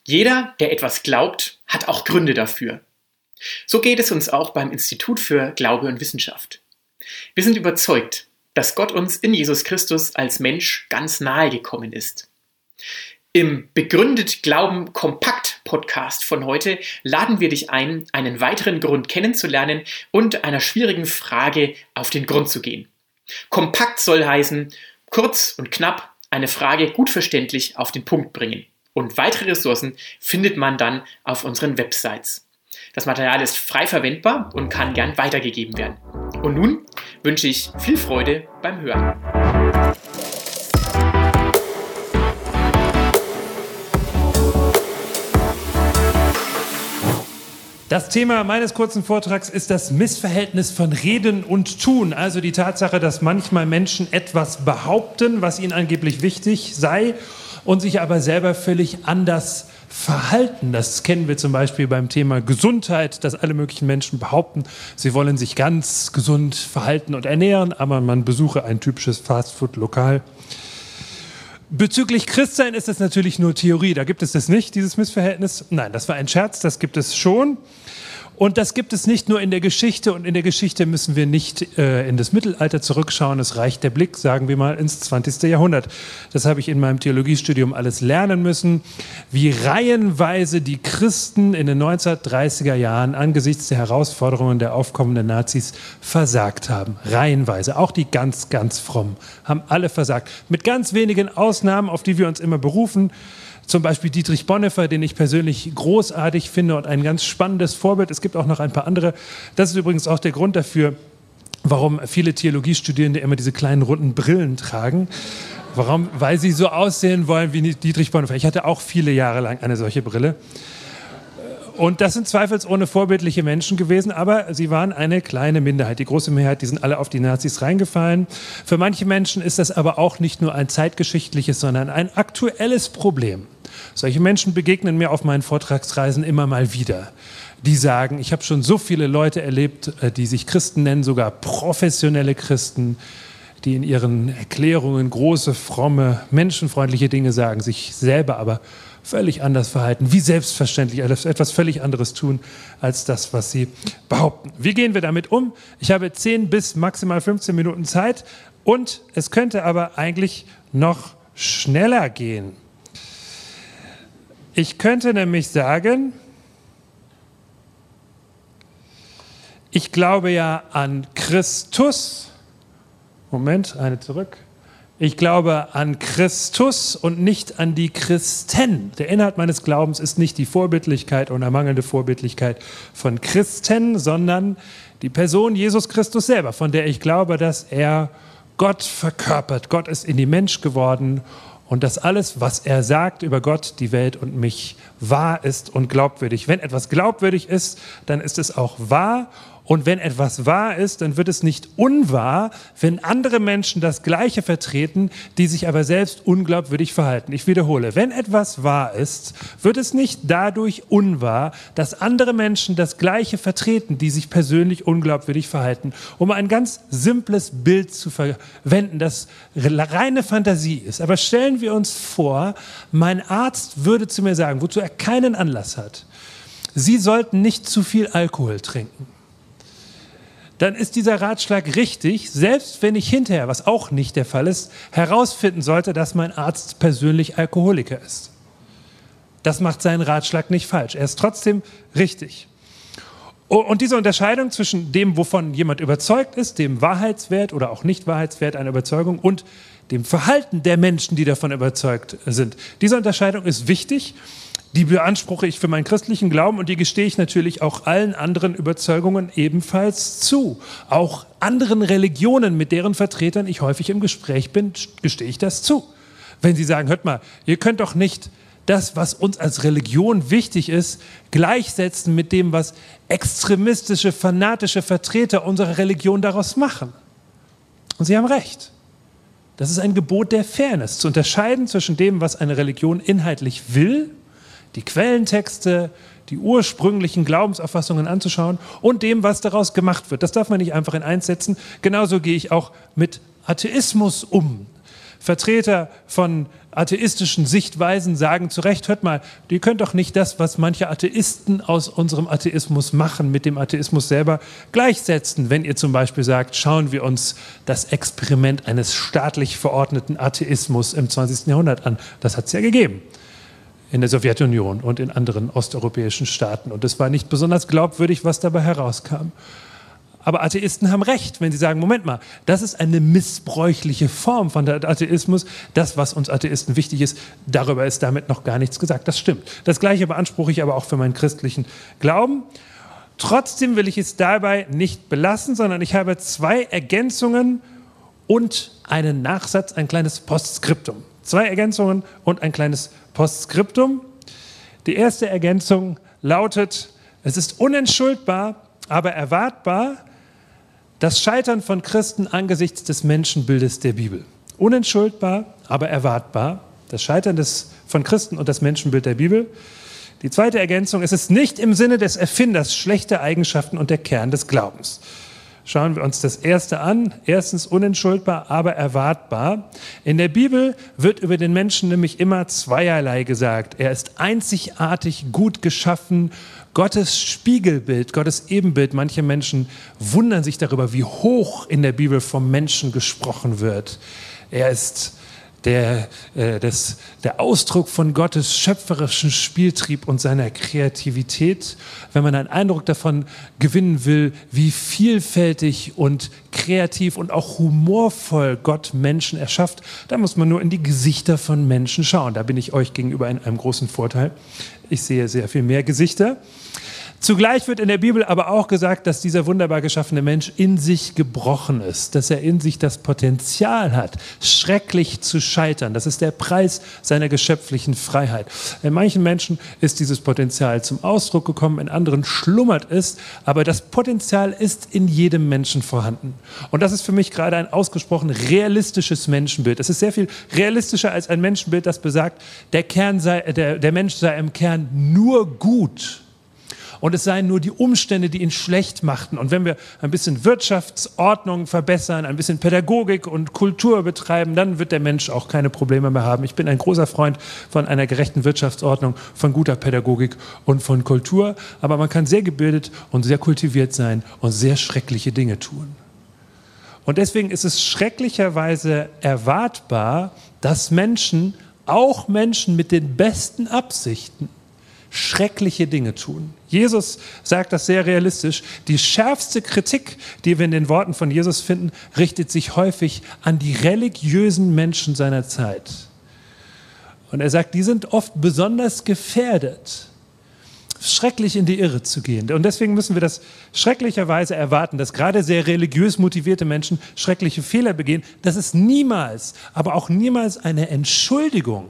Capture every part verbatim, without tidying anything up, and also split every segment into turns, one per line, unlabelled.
Jeder, der etwas glaubt, hat auch Gründe dafür. So geht es uns auch beim Institut für Glaube und Wissenschaft. Wir sind überzeugt, dass Gott uns in Jesus Christus als Mensch ganz nahe gekommen ist. Im Begründet Glauben Kompakt Podcast von heute laden wir dich ein, einen weiteren Grund kennenzulernen und einer schwierigen Frage auf den Grund zu gehen. Kompakt soll heißen, kurz und knapp, eine Frage gut verständlich auf den Punkt bringen. Und weitere Ressourcen findet man dann auf unseren Websites. Das Material ist frei verwendbar und kann gern weitergegeben werden. Und nun wünsche ich viel Freude beim Hören.
Das Thema meines kurzen Vortrags ist das Missverhältnis von Reden und Tun, also die Tatsache, dass manchmal Menschen etwas behaupten, was ihnen angeblich wichtig sei, und sich aber selber völlig anders verhalten. Das kennen wir zum Beispiel beim Thema Gesundheit, dass alle möglichen Menschen behaupten, sie wollen sich ganz gesund verhalten und ernähren, aber man besuche ein typisches Fastfood-Lokal. Bezüglich Christsein ist das natürlich nur Theorie, da gibt es das nicht, dieses Missverhältnis. Nein, das war ein Scherz, das gibt es schon. Und das gibt es nicht nur in der Geschichte, und in der Geschichte müssen wir nicht äh, in das Mittelalter zurückschauen, es reicht der Blick, sagen wir mal, ins zwanzigste Jahrhundert. Das habe ich in meinem Theologiestudium alles lernen müssen, wie reihenweise die Christen in den neunzehnhundertdreißiger Jahren angesichts der Herausforderungen der aufkommenden Nazis versagt haben. Reihenweise, auch die ganz, ganz frommen, haben alle versagt. Mit ganz wenigen Ausnahmen, auf die wir uns immer berufen. Zum Beispiel Dietrich Bonhoeffer, den ich persönlich großartig finde und ein ganz spannendes Vorbild. Es gibt auch noch ein paar andere. Das ist übrigens auch der Grund dafür, warum viele Theologiestudierende immer diese kleinen runden Brillen tragen. Warum? Weil sie so aussehen wollen wie Dietrich Bonhoeffer. Ich hatte auch viele Jahre lang eine solche Brille. Und das sind zweifelsohne vorbildliche Menschen gewesen, aber sie waren eine kleine Minderheit. Die große Mehrheit, die sind alle auf die Nazis reingefallen. Für manche Menschen ist das aber auch nicht nur ein zeitgeschichtliches, sondern ein aktuelles Problem. Solche Menschen begegnen mir auf meinen Vortragsreisen immer mal wieder. Die sagen, ich habe schon so viele Leute erlebt, die sich Christen nennen, sogar professionelle Christen, die in ihren Erklärungen große, fromme, menschenfreundliche Dinge sagen, sich selber aber völlig anders verhalten, wie selbstverständlich etwas völlig anderes tun, als das, was sie behaupten. Wie gehen wir damit um? Ich habe zehn bis maximal fünfzehn Minuten Zeit und es könnte aber eigentlich noch schneller gehen. Ich könnte nämlich sagen, ich glaube ja an Christus. Moment, eine zurück. Ich glaube an Christus und nicht an die Christen. Der Inhalt meines Glaubens ist nicht die Vorbildlichkeit oder mangelnde Vorbildlichkeit von Christen, sondern die Person Jesus Christus selber, von der ich glaube, dass er Gott verkörpert. Gott ist in die Mensch geworden und dass alles, was er sagt über Gott, die Welt und mich, wahr ist und glaubwürdig. Wenn etwas glaubwürdig ist, dann ist es auch wahr. Und wenn etwas wahr ist, dann wird es nicht unwahr, wenn andere Menschen das Gleiche vertreten, die sich aber selbst unglaubwürdig verhalten. Ich wiederhole, wenn etwas wahr ist, wird es nicht dadurch unwahr, dass andere Menschen das Gleiche vertreten, die sich persönlich unglaubwürdig verhalten. Um ein ganz simples Bild zu verwenden, das reine Fantasie ist. Aber stellen wir uns vor, mein Arzt würde zu mir sagen, wozu er keinen Anlass hat, Sie sollten nicht zu viel Alkohol trinken. Dann ist dieser Ratschlag richtig, selbst wenn ich hinterher, was auch nicht der Fall ist, herausfinden sollte, dass mein Arzt persönlich Alkoholiker ist. Das macht seinen Ratschlag nicht falsch. Er ist trotzdem richtig. Und diese Unterscheidung zwischen dem, wovon jemand überzeugt ist, dem Wahrheitswert oder auch nicht Wahrheitswert einer Überzeugung und dem Verhalten der Menschen, die davon überzeugt sind, diese Unterscheidung ist wichtig. Die beanspruche ich für meinen christlichen Glauben und die gestehe ich natürlich auch allen anderen Überzeugungen ebenfalls zu. Auch anderen Religionen, mit deren Vertretern ich häufig im Gespräch bin, gestehe ich das zu. Wenn sie sagen, hört mal, ihr könnt doch nicht das, was uns als Religion wichtig ist, gleichsetzen mit dem, was extremistische, fanatische Vertreter unserer Religion daraus machen. Und sie haben recht. Das ist ein Gebot der Fairness, zu unterscheiden zwischen dem, was eine Religion inhaltlich will, die Quellentexte, die ursprünglichen Glaubensauffassungen anzuschauen und dem, was daraus gemacht wird. Das darf man nicht einfach in eins setzen. Genauso gehe ich auch mit Atheismus um. Vertreter von atheistischen Sichtweisen sagen zu Recht, hört mal, ihr könnt doch nicht das, was manche Atheisten aus unserem Atheismus machen, mit dem Atheismus selber gleichsetzen. Wenn ihr zum Beispiel sagt, schauen wir uns das Experiment eines staatlich verordneten Atheismus im zwanzigsten Jahrhundert an. Das hat es ja gegeben in der Sowjetunion und in anderen osteuropäischen Staaten. Und es war nicht besonders glaubwürdig, was dabei herauskam. Aber Atheisten haben recht, wenn sie sagen, Moment mal, das ist eine missbräuchliche Form von der Atheismus. Das, was uns Atheisten wichtig ist, darüber ist damit noch gar nichts gesagt. Das stimmt. Das Gleiche beanspruche ich aber auch für meinen christlichen Glauben. Trotzdem will ich es dabei nicht belassen, sondern ich habe zwei Ergänzungen und einen Nachsatz, ein kleines Postskriptum. Zwei Ergänzungen und ein kleines Postskriptum. Die erste Ergänzung lautet, es ist unentschuldbar, aber erwartbar, das Scheitern von Christen angesichts des Menschenbildes der Bibel. Unentschuldbar, aber erwartbar. Das Scheitern des, von Christen und das Menschenbild der Bibel. Die zweite Ergänzung, es ist nicht im Sinne des Erfinders schlechte Eigenschaften und der Kern des Glaubens. Schauen wir uns das erste an. Erstens unentschuldbar, aber erwartbar. In der Bibel wird über den Menschen nämlich immer zweierlei gesagt. Er ist einzigartig gut geschaffen, Gottes Spiegelbild, Gottes Ebenbild. Manche Menschen wundern sich darüber, wie hoch in der Bibel vom Menschen gesprochen wird. Er ist der, äh, das, der Ausdruck von Gottes schöpferischen Spieltrieb und seiner Kreativität. Wenn man einen Eindruck davon gewinnen will, wie vielfältig und kreativ und auch humorvoll Gott Menschen erschafft, dann muss man nur in die Gesichter von Menschen schauen. Da bin ich euch gegenüber in einem großen Vorteil. Ich sehe sehr viel mehr Gesichter. Zugleich wird in der Bibel aber auch gesagt, dass dieser wunderbar geschaffene Mensch in sich gebrochen ist, dass er in sich das Potenzial hat, schrecklich zu scheitern. Das ist der Preis seiner geschöpflichen Freiheit. In manchen Menschen ist dieses Potenzial zum Ausdruck gekommen, in anderen schlummert es, aber das Potenzial ist in jedem Menschen vorhanden. Und das ist für mich gerade ein ausgesprochen realistisches Menschenbild. Es ist sehr viel realistischer als ein Menschenbild, das besagt, der, Kern sei, der, der Mensch sei im Kern nur gut. Und es seien nur die Umstände, die ihn schlecht machten. Und wenn wir ein bisschen Wirtschaftsordnung verbessern, ein bisschen Pädagogik und Kultur betreiben, dann wird der Mensch auch keine Probleme mehr haben. Ich bin ein großer Freund von einer gerechten Wirtschaftsordnung, von guter Pädagogik und von Kultur. Aber man kann sehr gebildet und sehr kultiviert sein und sehr schreckliche Dinge tun. Und deswegen ist es schrecklicherweise erwartbar, dass Menschen, auch Menschen mit den besten Absichten, schreckliche Dinge tun. Jesus sagt das sehr realistisch. Die schärfste Kritik, die wir in den Worten von Jesus finden, richtet sich häufig an die religiösen Menschen seiner Zeit. Und er sagt, die sind oft besonders gefährdet, schrecklich in die Irre zu gehen. Und deswegen müssen wir das schrecklicherweise erwarten, dass gerade sehr religiös motivierte Menschen schreckliche Fehler begehen. Das ist niemals, aber auch niemals eine Entschuldigung.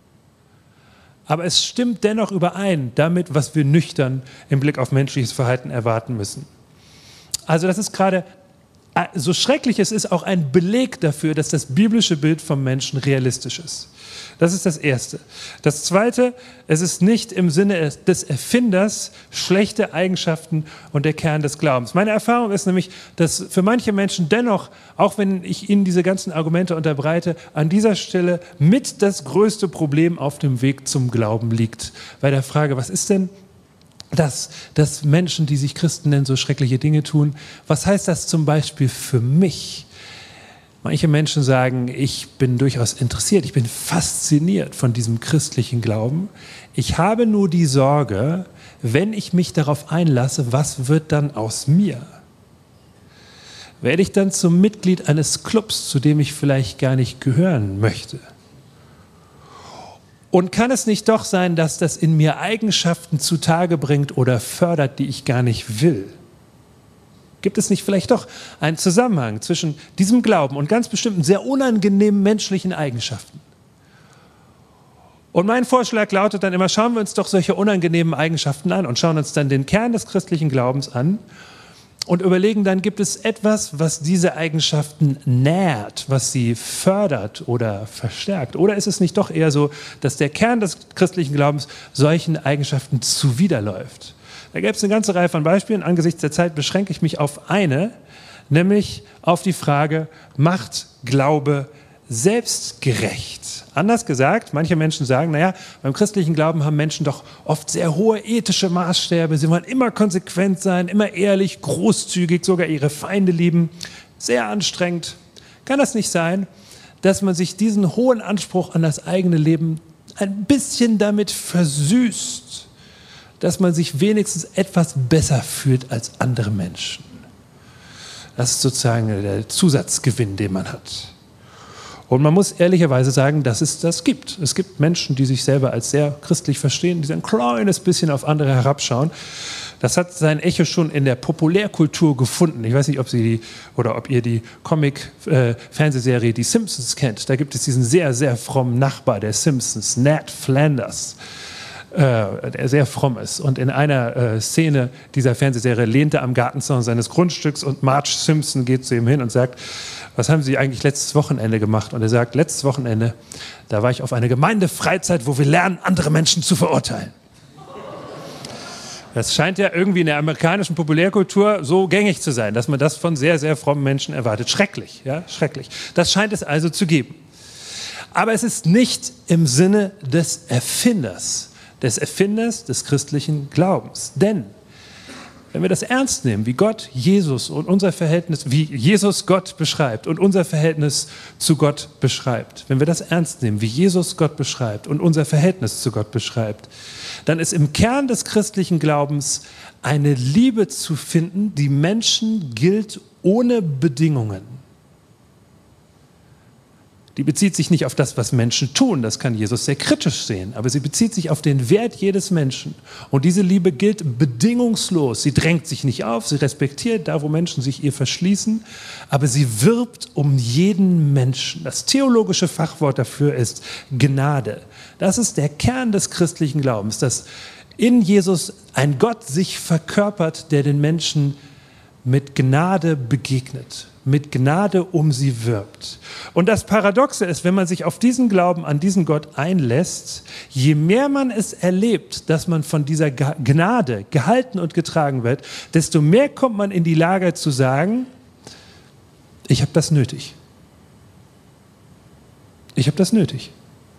Aber es stimmt dennoch überein damit, was wir nüchtern im Blick auf menschliches Verhalten erwarten müssen. Also das ist gerade, so schrecklich es ist, auch ein Beleg dafür, dass das biblische Bild vom Menschen realistisch ist. Das ist das Erste. Das Zweite, es ist nicht im Sinne des Erfinders schlechte Eigenschaften und der Kern des Glaubens. Meine Erfahrung ist nämlich, dass für manche Menschen dennoch, auch wenn ich ihnen diese ganzen Argumente unterbreite, an dieser Stelle mit das größte Problem auf dem Weg zum Glauben liegt. Bei der Frage, was ist denn das, dass Menschen, die sich Christen nennen, so schreckliche Dinge tun? Was heißt das zum Beispiel für mich? Manche Menschen sagen, ich bin durchaus interessiert, ich bin fasziniert von diesem christlichen Glauben. Ich habe nur die Sorge, wenn ich mich darauf einlasse, was wird dann aus mir? Werde ich dann zum Mitglied eines Clubs, zu dem ich vielleicht gar nicht gehören möchte? Und kann es nicht doch sein, dass das in mir Eigenschaften zutage bringt oder fördert, die ich gar nicht will? Gibt es nicht vielleicht doch einen Zusammenhang zwischen diesem Glauben und ganz bestimmten sehr unangenehmen menschlichen Eigenschaften? Und mein Vorschlag lautet dann immer, schauen wir uns doch solche unangenehmen Eigenschaften an und schauen uns dann den Kern des christlichen Glaubens an und überlegen dann, gibt es etwas, was diese Eigenschaften nährt, was sie fördert oder verstärkt? Oder ist es nicht doch eher so, dass der Kern des christlichen Glaubens solchen Eigenschaften zuwiderläuft? Da gäbe es eine ganze Reihe von Beispielen. Angesichts der Zeit beschränke ich mich auf eine, nämlich auf die Frage, macht Glaube selbstgerecht. Anders gesagt, manche Menschen sagen, naja, beim christlichen Glauben haben Menschen doch oft sehr hohe ethische Maßstäbe. Sie wollen immer konsequent sein, immer ehrlich, großzügig, sogar ihre Feinde lieben. Sehr anstrengend. Kann das nicht sein, dass man sich diesen hohen Anspruch an das eigene Leben ein bisschen damit versüßt, dass man sich wenigstens etwas besser fühlt als andere Menschen? Das ist sozusagen der Zusatzgewinn, den man hat. Und man muss ehrlicherweise sagen, dass es das gibt. Es gibt Menschen, die sich selber als sehr christlich verstehen, die ein kleines bisschen auf andere herabschauen. Das hat sein Echo schon in der Populärkultur gefunden. Ich weiß nicht, ob Sie die, oder ob ihr die Comic-Fernsehserie Die Simpsons kennt. Da gibt es diesen sehr, sehr frommen Nachbar der Simpsons, Ned Flanders, äh, der sehr fromm ist. Und in einer äh, Szene dieser Fernsehserie lehnt er am Gartenzaun seines Grundstücks und Marge Simpson geht zu ihm hin und sagt: Was haben Sie eigentlich letztes Wochenende gemacht? Und er sagt: Letztes Wochenende, da war ich auf einer Gemeindefreizeit, wo wir lernen, andere Menschen zu verurteilen. Das scheint ja irgendwie in der amerikanischen Populärkultur so gängig zu sein, dass man das von sehr, sehr frommen Menschen erwartet. Schrecklich, ja, schrecklich. Das scheint es also zu geben. Aber es ist nicht im Sinne des Erfinders, des Erfinders des christlichen Glaubens. Denn wenn wir das ernst nehmen, wie Gott Jesus und unser Verhältnis, wie Jesus Gott beschreibt und unser Verhältnis zu Gott beschreibt, wenn wir das ernst nehmen, wie Jesus Gott beschreibt und unser Verhältnis zu Gott beschreibt, dann ist im Kern des christlichen Glaubens eine Liebe zu finden, die Menschen gilt ohne Bedingungen. Die bezieht sich nicht auf das, was Menschen tun, das kann Jesus sehr kritisch sehen, aber sie bezieht sich auf den Wert jedes Menschen. Und diese Liebe gilt bedingungslos. Sie drängt sich nicht auf, sie respektiert da, wo Menschen sich ihr verschließen, aber sie wirbt um jeden Menschen. Das theologische Fachwort dafür ist Gnade. Das ist der Kern des christlichen Glaubens, dass in Jesus ein Gott sich verkörpert, der den Menschen mit Gnade begegnet, mit Gnade um sie wirbt. Und das Paradoxe ist, wenn man sich auf diesen Glauben an diesen Gott einlässt, je mehr man es erlebt, dass man von dieser Gnade gehalten und getragen wird, desto mehr kommt man in die Lage zu sagen: Ich habe das nötig. Ich habe das nötig.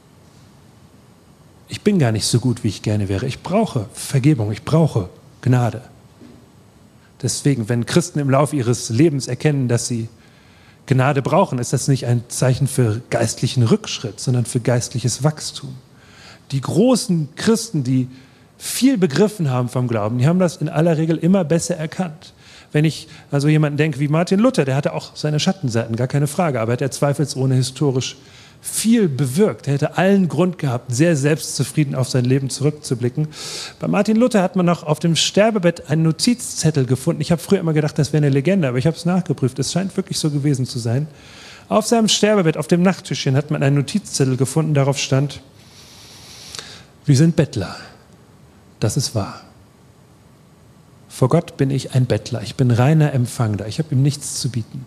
Ich bin gar nicht so gut, wie ich gerne wäre. Ich brauche Vergebung, ich brauche Gnade. Deswegen, wenn Christen im Laufe ihres Lebens erkennen, dass sie Gnade brauchen, ist das nicht ein Zeichen für geistlichen Rückschritt, sondern für geistliches Wachstum. Die großen Christen, die viel begriffen haben vom Glauben, die haben das in aller Regel immer besser erkannt. Wenn ich also jemanden denke wie Martin Luther, der hatte auch seine Schattenseiten, gar keine Frage, aber er hat ja zweifelsohne historisch viel bewirkt. Er hätte allen Grund gehabt, sehr selbstzufrieden auf sein Leben zurückzublicken. Bei Martin Luther hat man noch auf dem Sterbebett einen Notizzettel gefunden. Ich habe früher immer gedacht, das wäre eine Legende, aber ich habe es nachgeprüft. Es scheint wirklich so gewesen zu sein. Auf seinem Sterbebett, auf dem Nachttischchen, hat man einen Notizzettel gefunden. Darauf stand: Wir sind Bettler. Das ist wahr. Vor Gott bin ich ein Bettler. Ich bin reiner Empfangender. Ich habe ihm nichts zu bieten.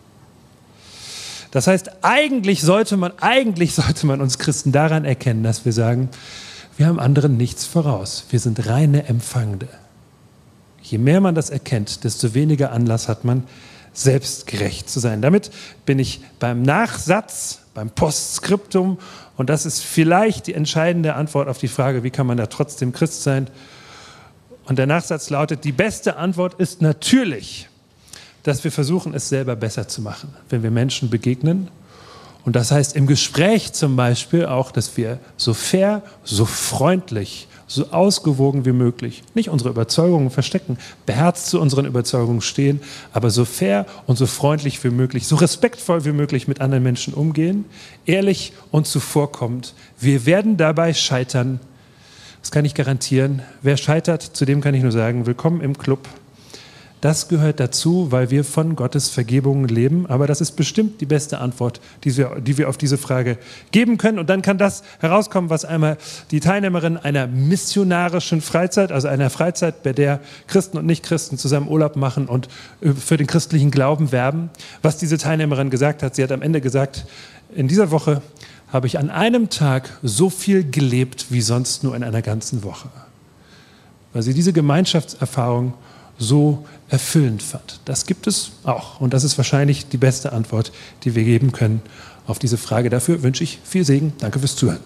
Das heißt, eigentlich sollte man, eigentlich sollte man uns Christen daran erkennen, dass wir sagen, wir haben anderen nichts voraus. Wir sind reine Empfangende. Je mehr man das erkennt, desto weniger Anlass hat man, selbstgerecht zu sein. Damit bin ich beim Nachsatz, beim Postskriptum, und das ist vielleicht die entscheidende Antwort auf die Frage, wie kann man da trotzdem Christ sein? Und der Nachsatz lautet: Die beste Antwort ist natürlich, dass wir versuchen, es selber besser zu machen, wenn wir Menschen begegnen. Und das heißt im Gespräch zum Beispiel auch, dass wir so fair, so freundlich, so ausgewogen wie möglich, nicht unsere Überzeugungen verstecken, beherzt zu unseren Überzeugungen stehen, aber so fair und so freundlich wie möglich, so respektvoll wie möglich mit anderen Menschen umgehen, ehrlich und zuvorkommend. Wir werden dabei scheitern, das kann ich garantieren. Wer scheitert, zu dem kann ich nur sagen, willkommen im Club. Das gehört dazu, weil wir von Gottes Vergebung leben. Aber das ist bestimmt die beste Antwort, die wir, die wir auf diese Frage geben können. Und dann kann das herauskommen, was einmal die Teilnehmerin einer missionarischen Freizeit, also einer Freizeit, bei der Christen und Nichtchristen zusammen Urlaub machen und für den christlichen Glauben werben, was diese Teilnehmerin gesagt hat. Sie hat am Ende gesagt: In dieser Woche habe ich an einem Tag so viel gelebt wie sonst nur in einer ganzen Woche. Weil sie diese Gemeinschaftserfahrung so erfüllend fand. Das gibt es auch. Und das ist wahrscheinlich die beste Antwort, die wir geben können auf diese Frage. Dafür wünsche ich viel Segen. Danke fürs Zuhören.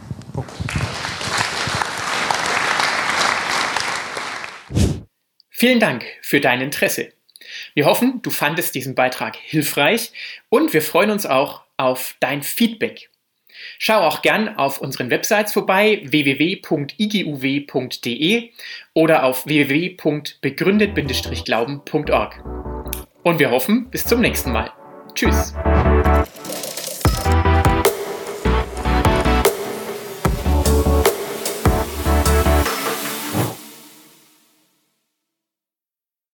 Vielen Dank für dein Interesse. Wir hoffen, du fandest diesen Beitrag hilfreich und wir freuen uns auch auf dein Feedback. Schau auch gern auf unseren Websites vorbei, w w w punkt i g u w punkt d e oder auf w w w punkt begründet Bindestrich glauben punkt org. Und wir hoffen, bis zum nächsten Mal. Tschüss.